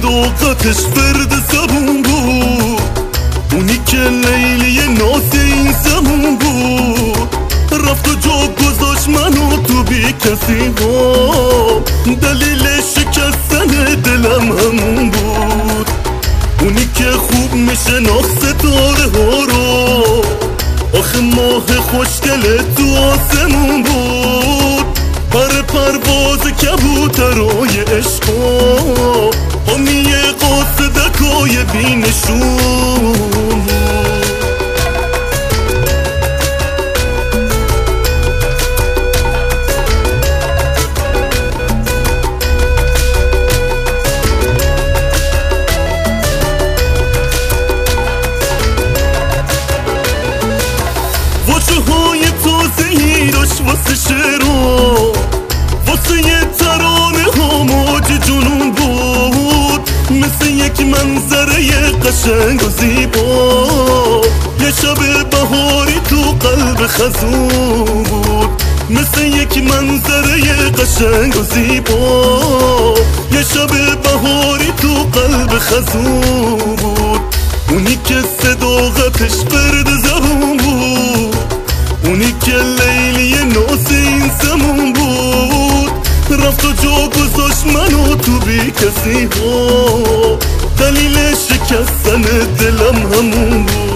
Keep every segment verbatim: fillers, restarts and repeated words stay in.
صداقتش فرد زبون بود، اونی که لیلی ناز این زمون بود. رفت و جا گذاشت منو تو بی کسی ها، دلیل شکستن دلم همون بود. اونی که خوب میشناخت ستاره ها رو، آخه ماه خوشگله تو آسمون بود. پر پرواز کبوترای عشقا، حامی قاصدکای بینشون. واجه‌های تازه‌ای داشت واسه شعرها، واسه یه ترانه ها موج جنون بود. مثل یک منظره قشنگ و زیبا، یه شب بهاری تو قلب خزون بود. مثل یک منظره قشنگ و زیبا، یه شب بهاری تو قلب خزون بود. اونی که صداقتش فرد زبون بود، اونی که لیلی ناز این زمون بود. رفت و جا گذاشت منو تو بی کسی ها، دلیل شکستن دلم همون بود.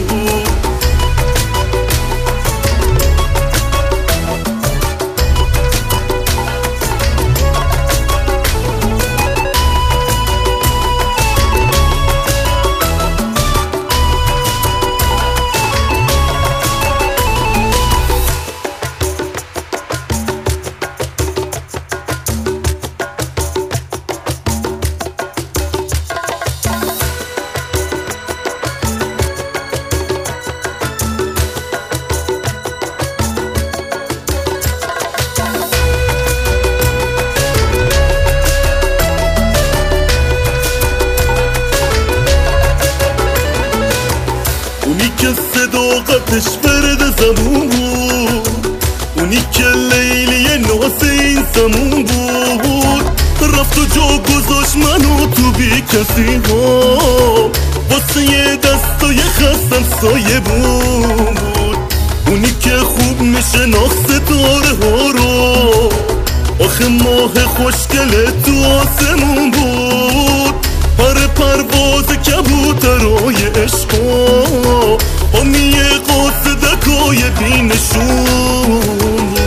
اونی که صداقتش فرد زمون بود، اونی که لیلی ناز این زمون بود. رفت و جا گذاشت منو تو بی کسی ها، واسه یه دستای خستم سایه بود. اونی که خوب میشناخت ستاره ها رو، آخه ماه خوشگله تو آسمون بود. پر پرواز کبوترای عشقا، حامی قاصدکای بینشون.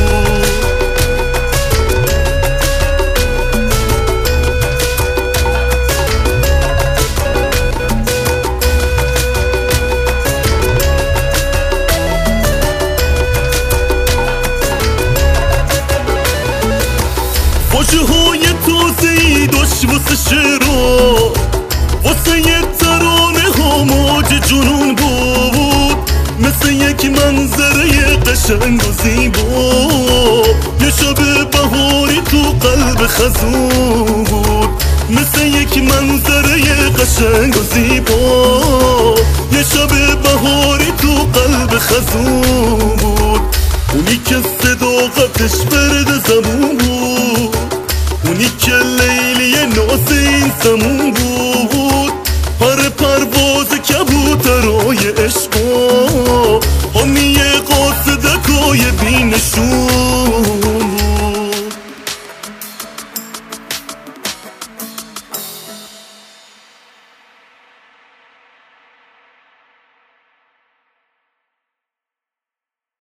واجه‌های تازه‌ای داشت واسه شعرها، واسه یه ترانه ها موج جنون بود. مثل یک منظره قشنگ و زیبا، یه شب بهاری تو قلب خزون بود. مثل یک منظره قشنگ و زیبا، یه شب بهاری تو قلب خزون بود. اونی که صداقتش فرد زمون بود، اونی که لیلی ناز این زمون بود. پر پرواز کبوترای عشقا، حامی قاصدکای بینشون.